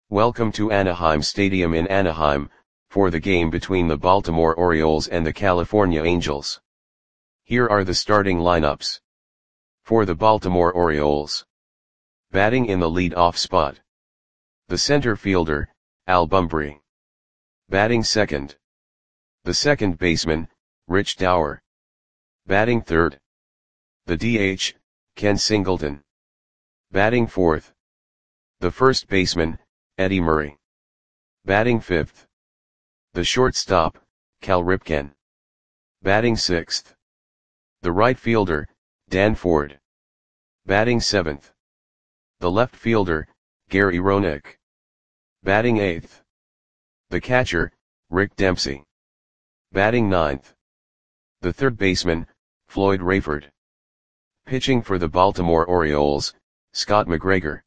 Welcome to Anaheim Stadium in Anaheim, for the game between the Baltimore Orioles and the California Angels. Here are the starting lineups. For the Baltimore Orioles. Batting in the lead-off spot. The center fielder, Al Bumbry. Batting second. The second baseman, Rich Dauer. Batting third. The DH, Ken Singleton. Batting fourth. The first baseman, Eddie Murray. Batting fifth. The shortstop, Cal Ripken. Batting sixth. The right fielder, Dan Ford. Batting seventh. The left fielder, Gary Roenick. Batting eighth. The catcher, Rick Dempsey. Batting ninth. The third baseman, Floyd Rayford. Pitching for the Baltimore Orioles, Scott McGregor.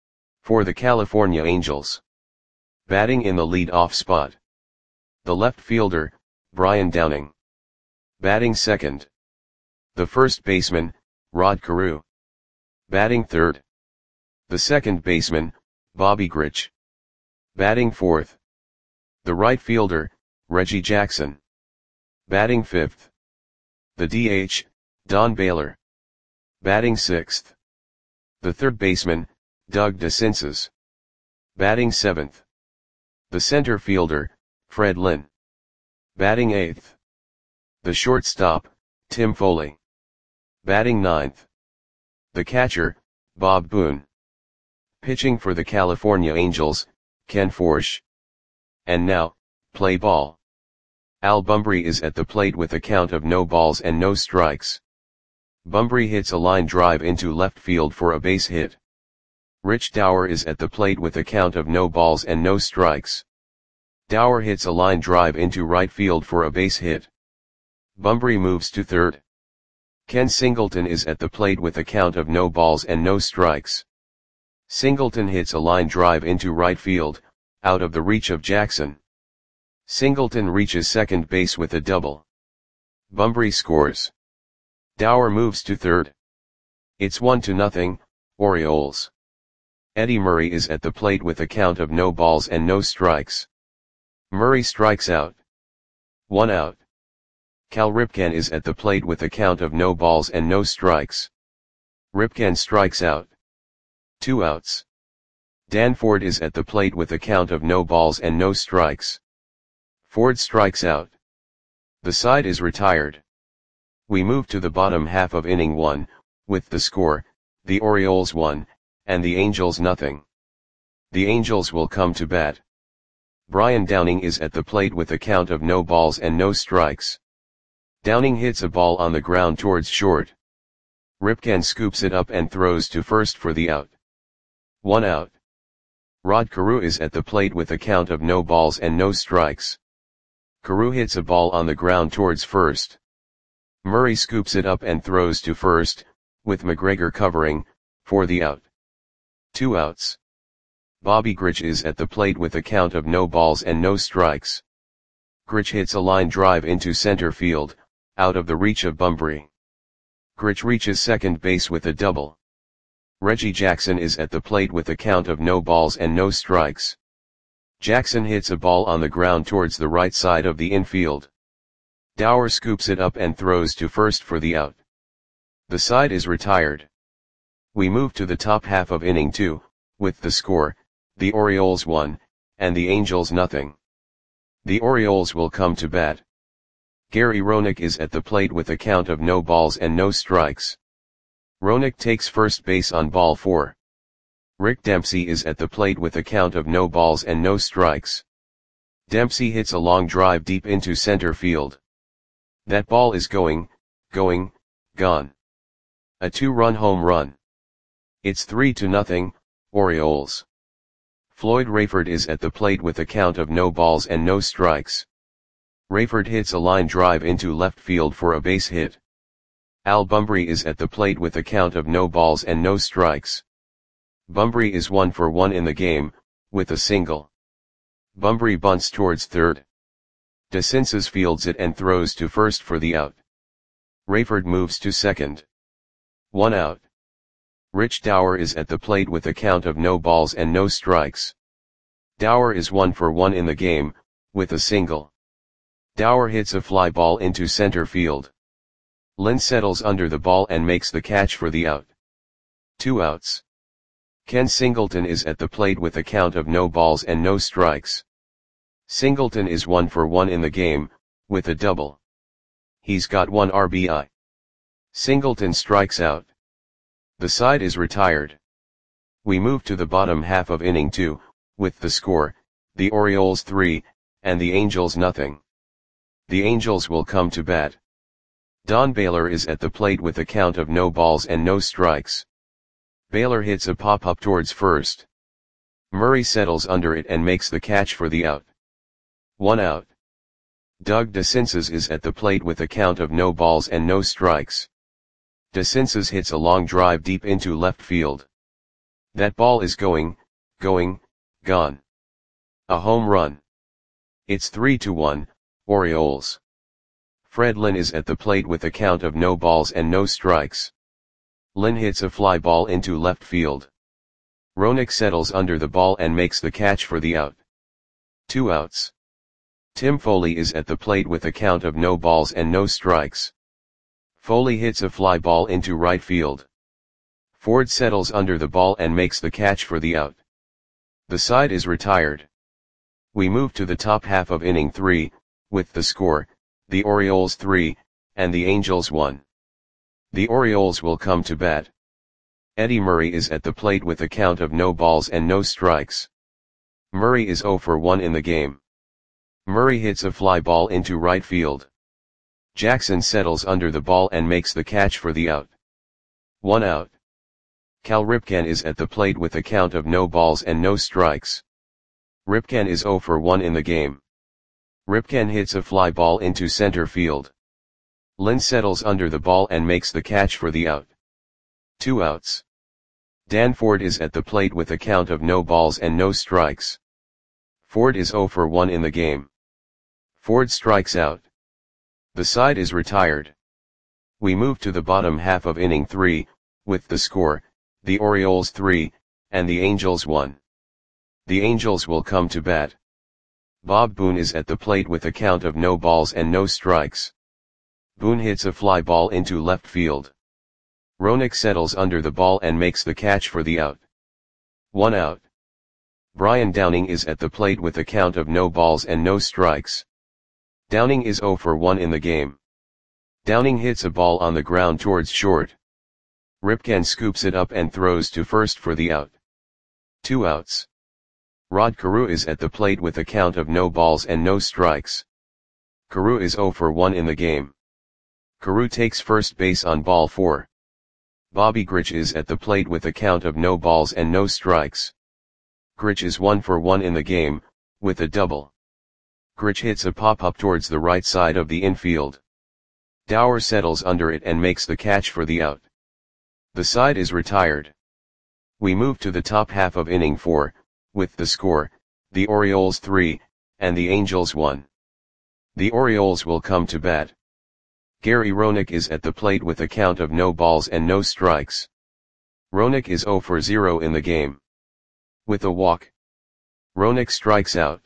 For the California Angels. Batting in the lead-off spot. The left fielder, Brian Downing. Batting second. The first baseman, Rod Carew. Batting third. The second baseman, Bobby Grich. Batting fourth. The right fielder, Reggie Jackson. Batting fifth. The DH, Don Baylor. Batting sixth. The third baseman, Doug DeCinces. Batting seventh. The center fielder, Fred Lynn. Batting eighth. The shortstop, Tim Foley. Batting ninth. The catcher, Bob Boone. Pitching for the California Angels, Ken Forsch. And now, play ball. Al Bumbry is at the plate with a count of no balls and no strikes. Bumbry hits a line drive into left field for a base hit. Rich Dauer is at the plate with a count of no balls and no strikes. Dauer hits a line drive into right field for a base hit. Bumbry moves to third. Ken Singleton is at the plate with a count of no balls and no strikes. Singleton hits a line drive into right field, out of the reach of Jackson. Singleton reaches second base with a double. Bumbry scores. Dauer moves to third. It's 1-0, Orioles. Eddie Murray is at the plate with a count of no balls and no strikes. Murray strikes out. 1 out. Cal Ripken is at the plate with a count of no balls and no strikes. Ripken strikes out. 2 outs. Dan Ford is at the plate with a count of no balls and no strikes. Ford strikes out. The side is retired. We move to the bottom half of inning 1, with the score, the Orioles 1, and the Angels 0. The Angels will come to bat. Brian Downing is at the plate with a count of no balls and no strikes. Downing hits a ball on the ground towards short. Ripken scoops it up and throws to first for the out. 1 out. Rod Carew is at the plate with a count of no balls and no strikes. Carew hits a ball on the ground towards first. Murray scoops it up and throws to first, with McGregor covering, for the out. 2 outs. Bobby Grich is at the plate with a count of no balls and no strikes. Grich hits a line drive into center field, out of the reach of Bumbry. Grich reaches second base with a double. Reggie Jackson is at the plate with a count of no balls and no strikes. Jackson hits a ball on the ground towards the right side of the infield. Dauer scoops it up and throws to first for the out. The side is retired. We move to the top half of inning 2, with the score, the Orioles 1, and the Angels 0. The Orioles will come to bat. Gary Roenick is at the plate with a count of no balls and no strikes. Roenick takes first base on ball 4. Rick Dempsey is at the plate with a count of no balls and no strikes. Dempsey hits a long drive deep into center field. That ball is gone. A 2-run home run. It's 3-0, Orioles. Floyd Rayford is at the plate with a count of no balls and no strikes. Rayford hits a line drive into left field for a base hit. Al Bumbry is at the plate with a count of no balls and no strikes. Bumbry is 1 for 1 in the game, with a single. Bumbry bunts towards third. DeCinces fields it and throws to first for the out. Rayford moves to second. 1 out. Rich Dauer is at the plate with a count of no balls and no strikes. Dower is 1 for 1 in the game, with a single. Dower hits a fly ball into center field. Lynn settles under the ball and makes the catch for the out. 2 outs. Ken Singleton is at the plate with a count of no balls and no strikes. Singleton is 1 for 1 in the game, with a double. He's got 1 RBI. Singleton strikes out. The side is retired. We move to the bottom half of inning 2, with the score, the Orioles 3, and the Angels nothing. The Angels will come to bat. Don Baylor is at the plate with a count of no balls and no strikes. Baylor hits a pop-up towards first. Murray settles under it and makes the catch for the out. 1 out. Doug DeCinces is at the plate with a count of no balls and no strikes. DeCinces hits a long drive deep into left field. That ball is gone. A home run. It's 3-1, Orioles. Fred Lynn is at the plate with a count of no balls and no strikes. Lynn hits a fly ball into left field. Roenick settles under the ball and makes the catch for the out. 2 outs. Tim Foley is at the plate with a count of no balls and no strikes. Foley hits a fly ball into right field. Ford settles under the ball and makes the catch for the out. The side is retired. We move to the top half of inning 3, with the score, the Orioles 3, and the Angels 1. The Orioles will come to bat. Eddie Murray is at the plate with a count of no balls and no strikes. Murray is 0 for 1 in the game. Murray hits a fly ball into right field. Jackson settles under the ball and makes the catch for the out. 1 out. Cal Ripken is at the plate with a count of no balls and no strikes. Ripken is 0 for 1 in the game. Ripken hits a fly ball into center field. Lynn settles under the ball and makes the catch for the out. 2 outs. Dan Ford is at the plate with a count of no balls and no strikes. Ford is 0 for 1 in the game. Ford strikes out. The side is retired. We move to the bottom half of inning 3, with the score, the Orioles 3, and the Angels 1. The Angels will come to bat. Bob Boone is at the plate with a count of no balls and no strikes. Boone hits a fly ball into left field. Roenick settles under the ball and makes the catch for the out. 1 out. Brian Downing is at the plate with a count of no balls and no strikes. Downing is 0 for 1 in the game. Downing hits a ball on the ground towards short. Ripken scoops it up and throws to first for the out. 2 outs. Rod Carew is at the plate with a count of no balls and no strikes. Carew is 0 for 1 in the game. Carew takes first base on ball 4. Bobby Grich is at the plate with a count of no balls and no strikes. Grich is 1 for 1 in the game, with a double. Grich hits a pop-up towards the right side of the infield. Dower settles under it and makes the catch for the out. The side is retired. We move to the top half of inning 4, with the score, the Orioles 3, and the Angels 1. The Orioles will come to bat. Gary Roenick is at the plate with a count of no balls and no strikes. Roenick is 0 for 0 in the game. With a walk. Roenick strikes out.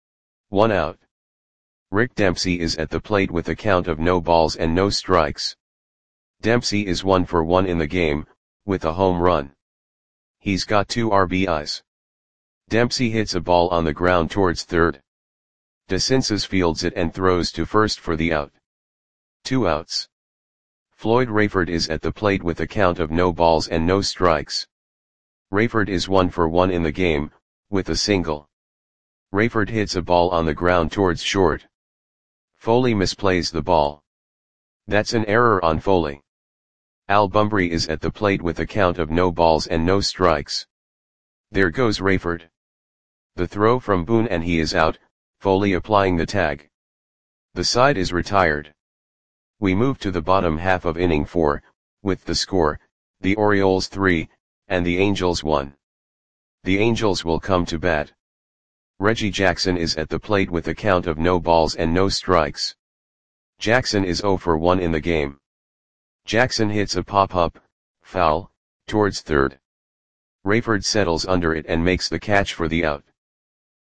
1 out. Rick Dempsey is at the plate with a count of no balls and no strikes. Dempsey is 1 for 1 in the game, with a home run. He's got 2 RBIs. Dempsey hits a ball on the ground towards third. DeCinces fields it and throws to first for the out. 2 outs. Floyd Rayford is at the plate with a count of no balls and no strikes. Rayford is 1 for 1 in the game, with a single. Rayford hits a ball on the ground towards short. Foley misplays the ball. That's an error on Foley. Al Bumbry is at the plate with a count of no balls and no strikes. There goes Rayford. The throw from Boone and he is out, Foley applying the tag. The side is retired. We move to the bottom half of inning 4, with the score, the Orioles 3, and the Angels 1. The Angels will come to bat. Reggie Jackson is at the plate with a count of no balls and no strikes. Jackson is 0 for 1 in the game. Jackson hits a pop-up, foul, towards third. Rayford settles under it and makes the catch for the out.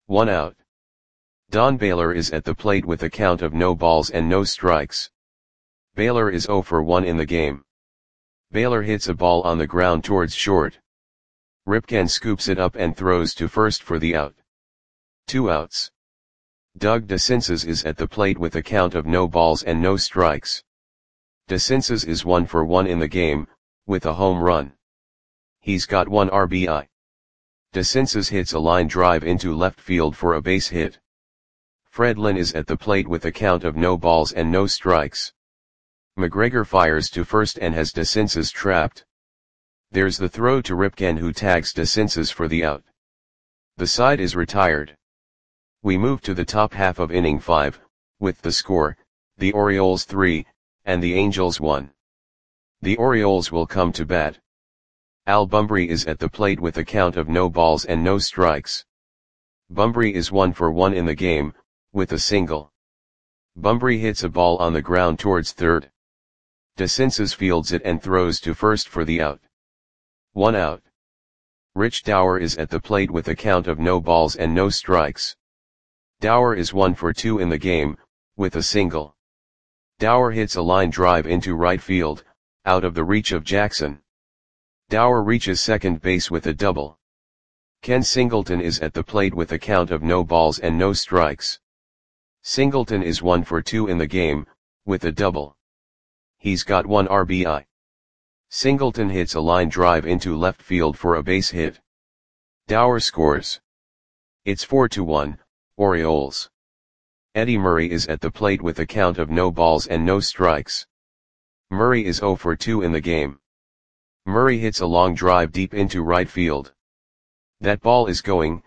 1 out. Don Baylor is at the plate with a count of no balls and no strikes. Baylor is 0 for 1 in the game. Baylor hits a ball on the ground towards short. Ripken scoops it up and throws to first for the out. 2 outs. Doug DeCinces is at the plate with a count of no balls and no strikes. DeCinces is 1 for 1 in the game, with a home run. He's got 1 RBI. DeCinces hits a line drive into left field for a base hit. Fred Lynn is at the plate with a count of no balls and no strikes. McGregor fires to first and has DeCinces trapped. There's the throw to Ripken, who tags DeCinces for the out. The side is retired. We move to the top half of inning 5, with the score, the Orioles 3, and the Angels 1. The Orioles will come to bat. Al Bumbry is at the plate with a count of no balls and no strikes. Bumbry is 1 for 1 in the game, with a single. Bumbry hits a ball on the ground towards third. DeCinces fields it and throws to first for the out. 1 out. Rich Dower is at the plate with a count of no balls and no strikes. Dower is 1 for 2 in the game, with a single. Dower hits a line drive into right field, out of the reach of Jackson. Dower reaches second base with a double. Ken Singleton is at the plate with a count of no balls and no strikes. Singleton is 1 for 2 in the game, with a double. He's got 1 RBI. Singleton hits a line drive into left field for a base hit. Dower scores. It's 4-1, Orioles. Eddie Murray is at the plate with a count of no balls and no strikes. Murray is 0 for 2 in the game. Murray hits a long drive deep into right field. That ball is gone.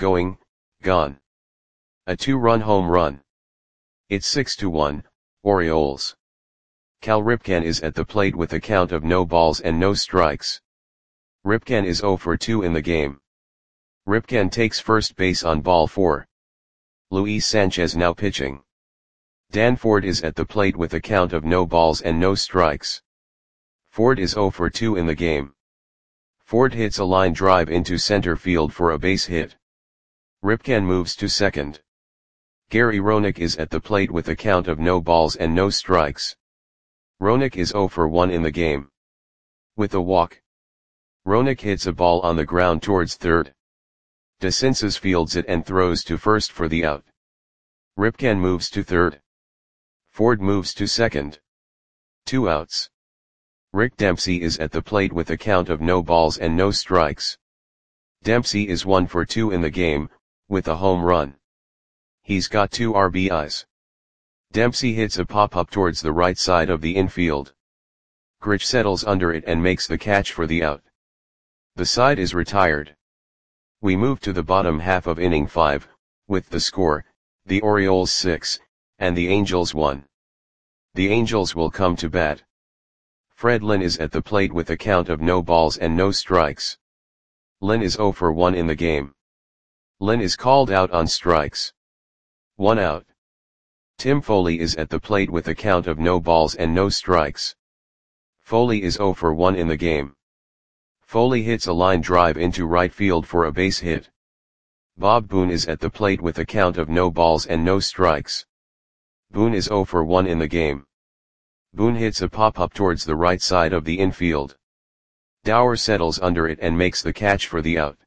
A 2-run home run. It's 6-1, Orioles. Cal Ripken is at the plate with a count of no balls and no strikes. Ripken is 0 for 2 in the game. Ripken takes first base on ball 4. Luis Sanchez now pitching. Dan Ford is at the plate with a count of no balls and no strikes. Ford is 0 for 2 in the game. Ford hits a line drive into center field for a base hit. Ripken moves to second. Gary Roenick is at the plate with a count of no balls and no strikes. Roenick is 0 for 1 in the game. With a walk. Roenick hits a ball on the ground towards third. DeCinces fields it and throws to first for the out. Ripken moves to third. Ford moves to second. 2 outs. Rick Dempsey is at the plate with a count of no balls and no strikes. Dempsey is 1 for 2 in the game, with a home run. He's got 2 RBIs. Dempsey hits a pop-up towards the right side of the infield. Grich settles under it and makes the catch for the out. The side is retired. We move to the bottom half of inning 5, with the score, the Orioles 6, and the Angels 1. The Angels will come to bat. Fred Lynn is at the plate with a count of no balls and no strikes. Lynn is 0 for 1 in the game. Lynn is called out on strikes. 1 out. Tim Foley is at the plate with a count of no balls and no strikes. Foley is 0 for 1 in the game. Foley hits a line drive into right field for a base hit. Bob Boone is at the plate with a count of no balls and no strikes. Boone is 0 for 1 in the game. Boone hits a pop-up towards the right side of the infield. Dower settles under it and makes the catch for the out.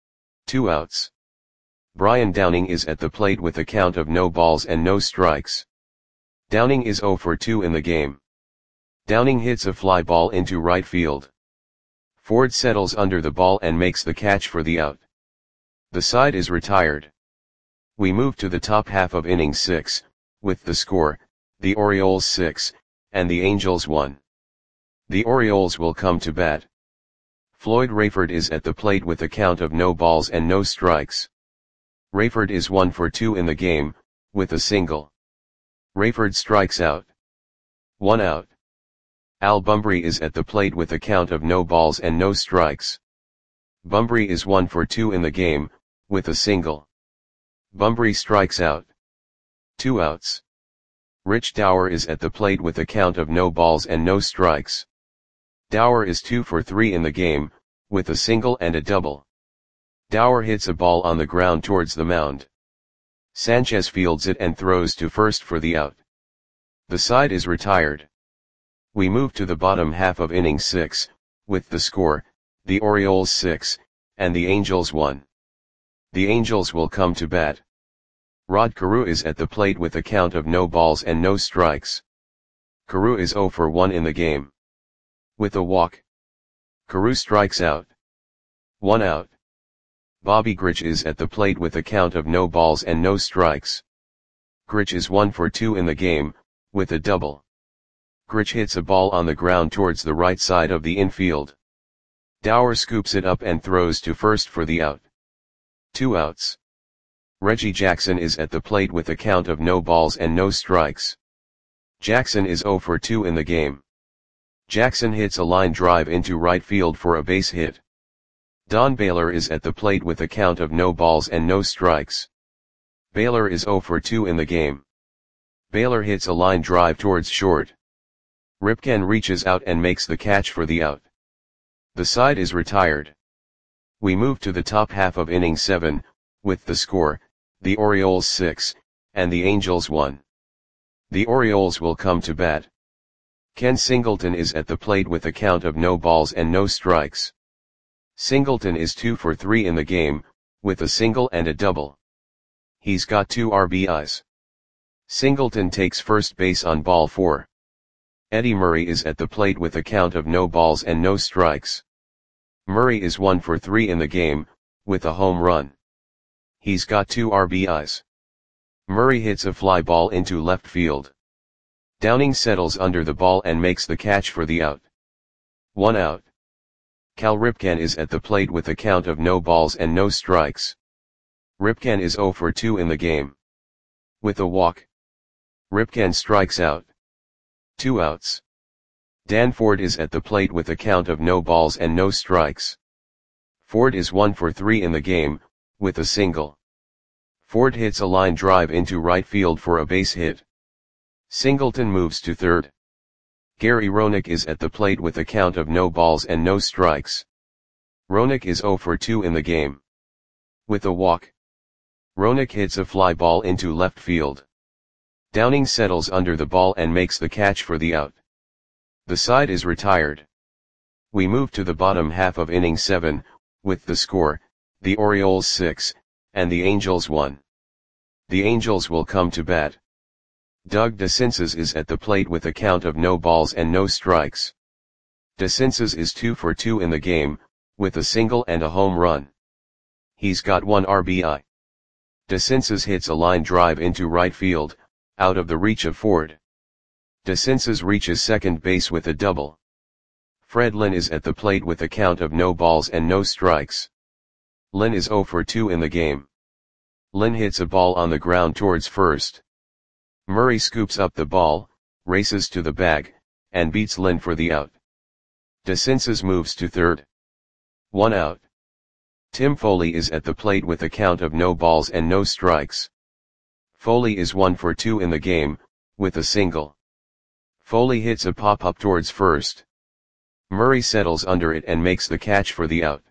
2 outs. Brian Downing is at the plate with a count of no balls and no strikes. Downing is 0 for 2 in the game. Downing hits a fly ball into right field. Ford settles under the ball and makes the catch for the out. The side is retired. We move to the top half of inning 6, with the score, the Orioles 6, and the Angels 1. The Orioles will come to bat. Floyd Rayford is at the plate with a count of no balls and no strikes. Rayford is 1 for 2 in the game, with a single. Rayford strikes out. 1 out. Al Bumbry is at the plate with a count of no balls and no strikes. Bumbry is 1 for 2 in the game, with a single. Bumbry strikes out. 2 outs. Rich Dower is at the plate with a count of no balls and no strikes. Dower is 2 for 3 in the game, with a single and a double. Dower hits a ball on the ground towards the mound. Sanchez fields it and throws to first for the out. The side is retired. We move to the bottom half of inning 6, with the score, the Orioles 6, and the Angels 1. The Angels will come to bat. Rod Carew is at the plate with a count of no balls and no strikes. Carew is 0 for 1 in the game. With a walk, Carew strikes out. 1 out. Bobby Grich is at the plate with a count of no balls and no strikes. Grich is 1 for 2 in the game, with a double. Grich hits a ball on the ground towards the right side of the infield. Dower scoops it up and throws to first for the out. 2 outs. Reggie Jackson is at the plate with a count of no balls and no strikes. Jackson is 0 for 2 in the game. Jackson hits a line drive into right field for a base hit. Don Baylor is at the plate with a count of no balls and no strikes. Baylor is 0 for 2 in the game. Baylor hits a line drive towards short. Ripken reaches out and makes the catch for the out. The side is retired. We move to the top half of inning 7, with the score, the Orioles 6, and the Angels 1. The Orioles will come to bat. Ken Singleton is at the plate with a count of no balls and no strikes. Singleton is 2 for 3 in the game, with a single and a double. He's got 2 RBIs. Singleton takes first base on ball 4. Eddie Murray is at the plate with a count of no balls and no strikes. Murray is 1 for 3 in the game, with a home run. He's got 2 RBIs. Murray hits a fly ball into left field. Downing settles under the ball and makes the catch for the out. 1 out. Cal Ripken is at the plate with a count of no balls and no strikes. Ripken is 0 for 2 in the game. With a walk, Ripken strikes out. 2 outs. Dan Ford is at the plate with a count of no balls and no strikes. Ford is 1 for 3 in the game, with a single. Ford hits a line drive into right field for a base hit. Singleton moves to third. Gary Roenick is at the plate with a count of no balls and no strikes. Roenick is 0 for 2 in the game. With a walk, Roenick hits a fly ball into left field. Downing settles under the ball and makes the catch for the out. The side is retired. We move to the bottom half of inning 7, with the score, the Orioles 6, and the Angels 1. The Angels will come to bat. Doug DeCinces is at the plate with a count of no balls and no strikes. DeCinces is 2 for 2 in the game, with a single and a home run. He's got 1 RBI. DeCinces hits a line drive into right field, out of the reach of Ford. DeCinces reaches second base with a double. Fred Lynn is at the plate with a count of no balls and no strikes. Lynn is 0 for 2 in the game. Lynn hits a ball on the ground towards first. Murray scoops up the ball, races to the bag, and beats Lynn for the out. DeCinces moves to third. 1 out. Tim Foley is at the plate with a count of no balls and no strikes. Foley is 1 for 2 in the game, with a single. Foley hits a pop-up towards first. Murray settles under it and makes the catch for the out.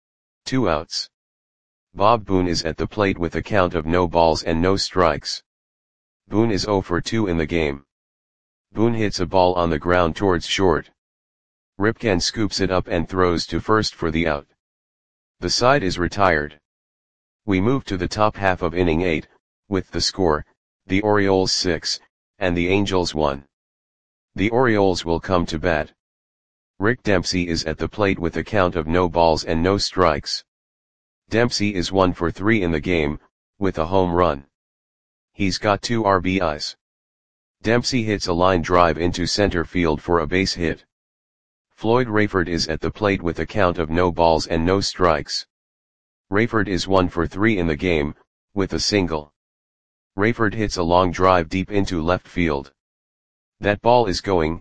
2 outs. Bob Boone is at the plate with a count of no balls and no strikes. Boone is 0 for 2 in the game. Boone hits a ball on the ground towards short. Ripken scoops it up and throws to first for the out. The side is retired. We move to the top half of inning 8, with the score, the Orioles 6, and the Angels 1. The Orioles will come to bat. Rick Dempsey is at the plate with a count of no balls and no strikes. Dempsey is 1 for 3 in the game, with a home run. He's got 2 RBIs. Dempsey hits a line drive into center field for a base hit. Floyd Rayford is at the plate with a count of no balls and no strikes. Rayford is 1 for 3 in the game, with a single. Rayford hits a long drive deep into left field. That ball is gone.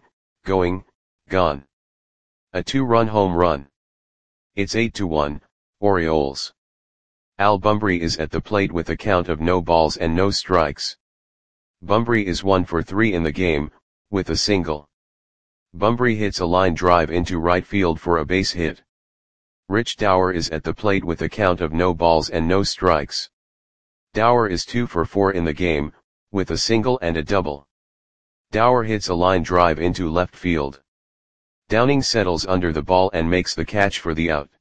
A 2-run home run. It's 8-1, Orioles. Al Bumbry is at the plate with a count of no balls and no strikes. Bumbry is 1 for 3 in the game, with a single. Bumbry hits a line drive into right field for a base hit. Rich Dower is at the plate with a count of no balls and no strikes. Dower is 2 for 4 in the game, with a single and a double. Dower hits a line drive into left field. Downing settles under the ball and makes the catch for the out.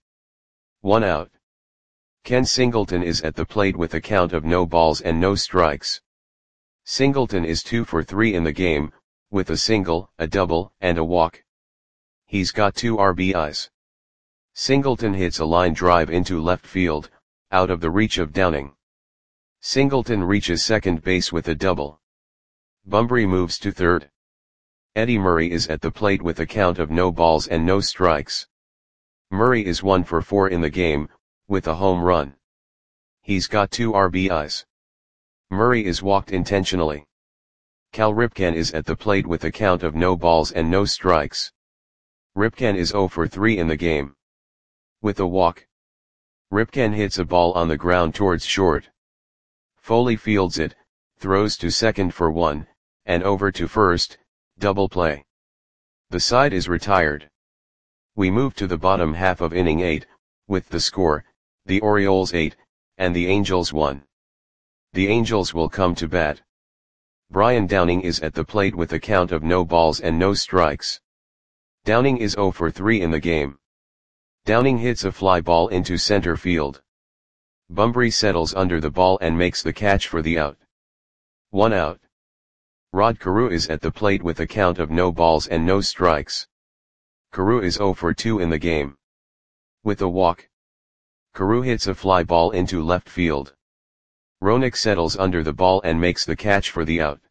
1 out. Ken Singleton is at the plate with a count of no balls and no strikes. Singleton is 2 for 3 in the game, with a single, a double, and a walk. He's got 2 RBIs. Singleton hits a line drive into left field, out of the reach of Downing. Singleton reaches second base with a double. Bunbury moves to third. Eddie Murray is at the plate with a count of no balls and no strikes. Murray is 1 for 4 in the game, with a home run. He's got 2 RBIs. Murray is walked intentionally. Cal Ripken is at the plate with a count of no balls and no strikes. Ripken is 0 for 3 in the game. With a walk. Ripken hits a ball on the ground towards short. Foley fields it, throws to second for 1, and over to first, double play. The side is retired. We move to the bottom half of inning 8, with the score, the Orioles 8, and the Angels 1. The Angels will come to bat. Brian Downing is at the plate with a count of no balls and no strikes. Downing is 0 for 3 in the game. Downing hits a fly ball into center field. Bunbury settles under the ball and makes the catch for the out. 1 out. Rod Carew is at the plate with a count of no balls and no strikes. Carew is 0 for 2 in the game. With a walk. Carew hits a fly ball into left field. Roenick settles under the ball and makes the catch for the out.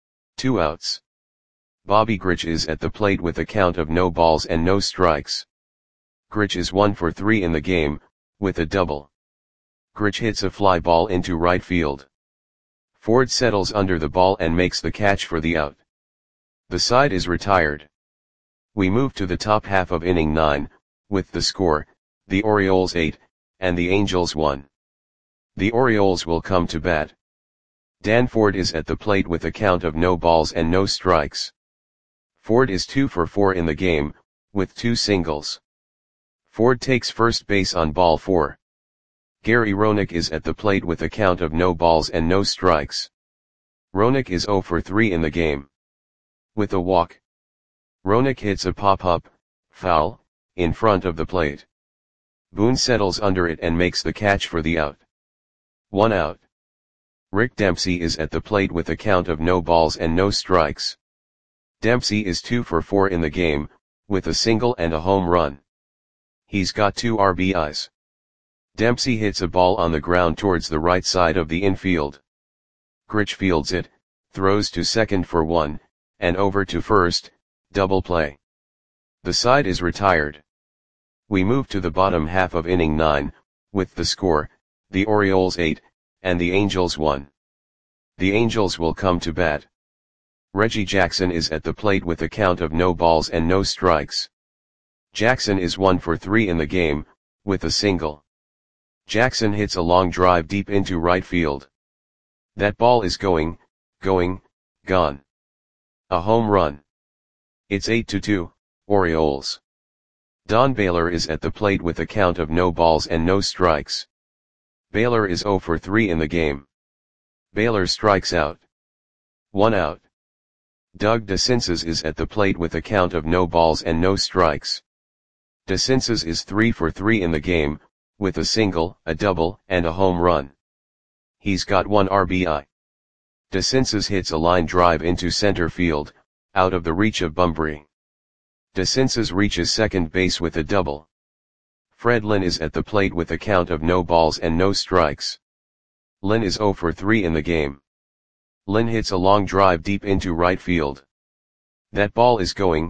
2 outs. Bobby Grich is at the plate with a count of no balls and no strikes. Grich is 1 for 3 in the game, with a double. Grich hits a fly ball into right field. Ford settles under the ball and makes the catch for the out. The side is retired. We move to the top half of inning 9, with the score, the Orioles 8, and the Angels 1. The Orioles will come to bat. Dan Ford is at the plate with a count of no balls and no strikes. Ford is 2 for 4 in the game, with 2 singles. Ford takes first base on ball 4. Gary Roenick is at the plate with a count of no balls and no strikes. Roenick is 0 for 3 in the game. With a walk. Roenick hits a pop-up, foul, in front of the plate. Boone settles under it and makes the catch for the out. 1 out. Rick Dempsey is at the plate with a count of no balls and no strikes. Dempsey is 2 for 4 in the game, with a single and a home run. He's got 2 RBIs. Dempsey hits a ball on the ground towards the right side of the infield. Grich fields it, throws to second for 1, and over to first, double play. The side is retired. We move to the bottom half of inning 9, with the score, the Orioles 8, and the Angels 1. The Angels will come to bat. Reggie Jackson is at the plate with a count of no balls and no strikes. Jackson is 1 for 3 in the game, with a single. Jackson hits a long drive deep into right field. That ball is going, gone. A home run. It's 8-2, Orioles. Don Baylor is at the plate with a count of no balls and no strikes. Baylor is 0 for 3 in the game. Baylor strikes out. 1 out. Doug DeCinces is at the plate with a count of no balls and no strikes. DeCinces is 3 for 3 in the game, with a single, a double, and a home run. He's got 1 RBI. DeCinces hits a line drive into center field, out of the reach of Bunbury. DeCinces reaches second base with a double. Fred Lynn is at the plate with a count of no balls and no strikes. Lynn is 0 for 3 in the game. Lynn hits a long drive deep into right field. That ball is going,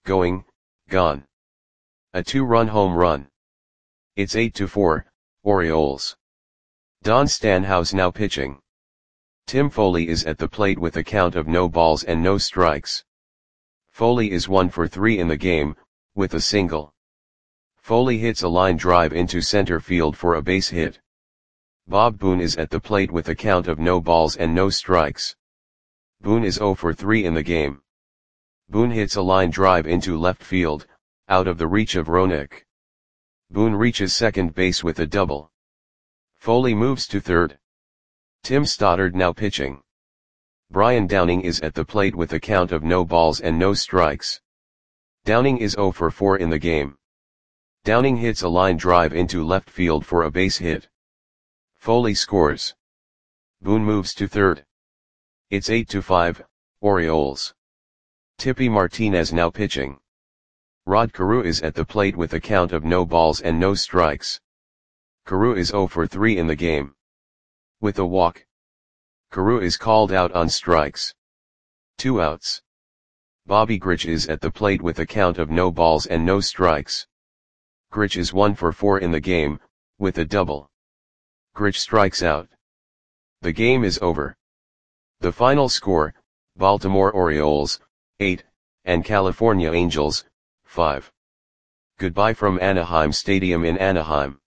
gone. A 2-run home run. It's 8-4, Orioles. Don Stanhouse now pitching. Tim Foley is at the plate with a count of no balls and no strikes. Foley is 1 for 3 in the game, with a single. Foley hits a line drive into center field for a base hit. Bob Boone is at the plate with a count of no balls and no strikes. Boone is 0 for 3 in the game. Boone hits a line drive into left field, out of the reach of Roenick. Boone reaches second base with a double. Foley moves to third. Tim Stoddard now pitching. Brian Downing is at the plate with a count of no balls and no strikes. Downing is 0 for 4 in the game. Downing hits a line drive into left field for a base hit. Foley scores. Boone moves to third. It's 8-5, Orioles. Tippy Martinez now pitching. Rod Carew is at the plate with a count of no balls and no strikes. Carew is 0 for 3 in the game. With a walk, Carew is called out on strikes. 2 outs. Bobby Grich is at the plate with a count of no balls and no strikes. Grich is 1 for 4 in the game, with a double. Grich strikes out. The game is over. The final score, Baltimore Orioles, 8, and California Angels, 5. Goodbye from Anaheim Stadium in Anaheim.